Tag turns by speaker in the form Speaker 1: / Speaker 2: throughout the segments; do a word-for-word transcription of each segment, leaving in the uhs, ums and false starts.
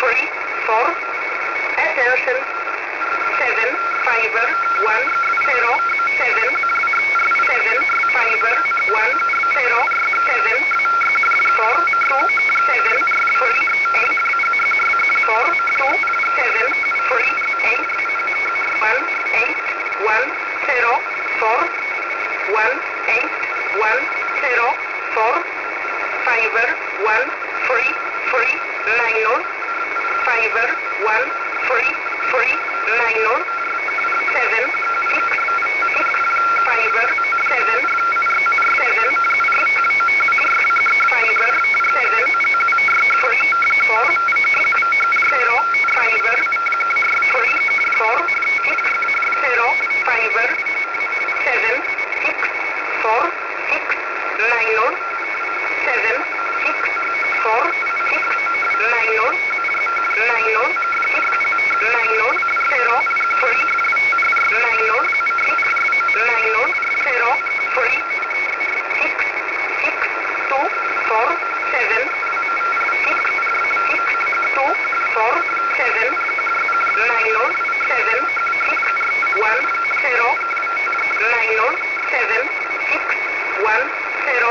Speaker 1: three, four. Attention. Seven, five, one, zero, seven. Seven, five, one, zero, seven. Four, two, seven, three, eight. Four, two, seven, three, eight. One, eight, one, zero, four. One, eight, one, zero, four. Five, one, three, three, nine. Five, one, three, three, nine. Seven, six, six, five, seven. Seven, six, six, five, seven. Three, four, six, zero, five. Three, four, six, zero, five. Seven, six, four, six, nine. Seven, six, four, six, nine. Nine, six, nine, zero, three. Nine, six, nine, zero, three. Six, six, two, four, seven. Six, six, two, four, seven. Nine, seven, six, one, zero. Nine, seven, six, one, zero.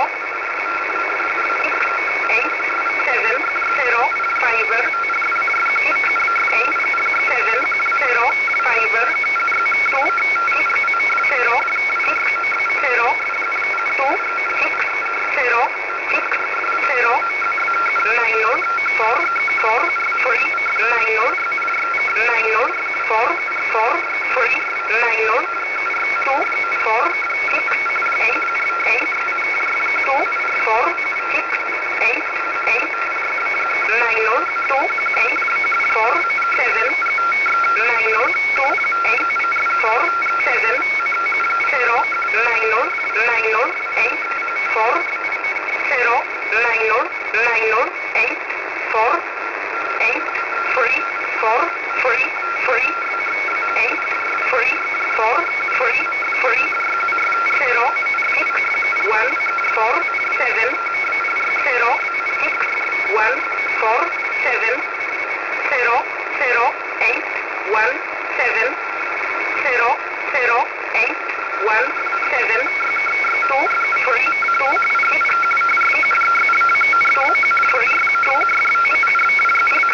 Speaker 1: Six, eight, seven, zero, five. Six, eight, seven, zero, five. Two, six, zero, six, zero. Two, six, zero, six, zero. Nine, four, four, three, nine. Nine, four, four, three, nine. Two, four, six, eight, eight. Two, four, six, eight, eight. Nine, two, eight, four, seven. Nine, two, eight, four, seven. Zero, nine, nine, eight, four. Zero, nine, nine, eight, four. Eight, three, four, three, three. Eight, three, four, three, three. Zero, six, one, four, seven. Zero, six, one, four, seven. Zero, zero, eight, one, seven. Zero, zero, eight, one, seven. Two, three, two, six, six. Two, three, two, six, six.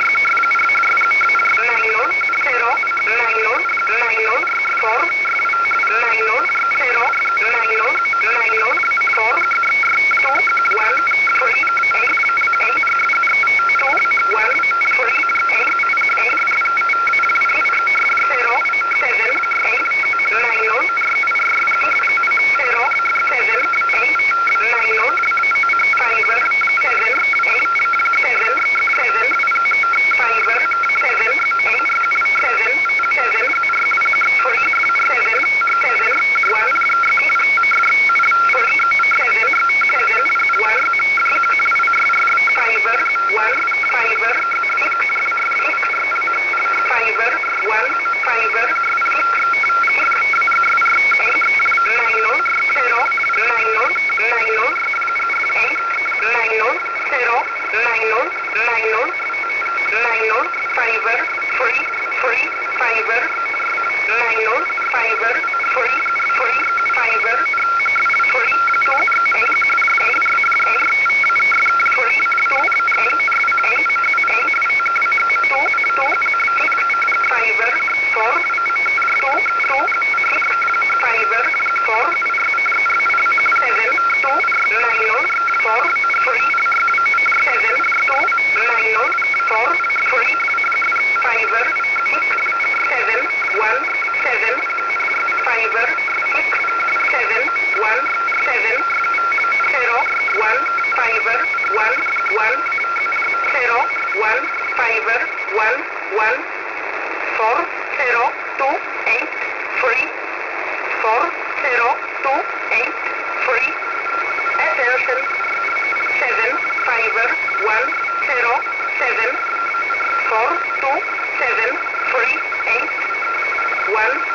Speaker 1: Nine, zero, nine, nine, four. Nine, zero, nine, nine, four. Two, one, three, eight, eight. Two, one, three, eight, eight. Six, zero, seven, eight, nine. Six, zero, seven, eight, nine. Five, seven, eight, seven, seven. Five, seven, eight, seven, seven. Three, seven, seven, one, six. Three, seven, seven, one, six. Five, one, five, six, six. Five, one, five, six, six. Eight, nine, zero, nine, nine. Eight, nine, zero, nine, nine. Nine, five, three, three, five. Nine, five, three, three, five. Three, two, eight, eight, eight. Three, two, eight, eight, eight. Two, two, six, five, four. Two, two, six, five, four. Seven, two, nine, four, three. Seven, two, nine, four, three. Five, six, seven, one, seven. Five, six, seven, one, seven. Zero, one, five, one, one. Zero, one, five, one, one. Four, zero, two, eight, three. Four, zero, two, eight, three. Attention. Seven, five, one, zero, seven. Four, two, seven, three, eight. One,